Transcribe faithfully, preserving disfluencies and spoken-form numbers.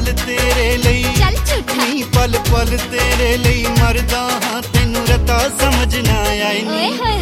पल तेरे लई चल झूठा नी पल पल तेरे लई मरदा हां तेनू रता समझ ना आई नी।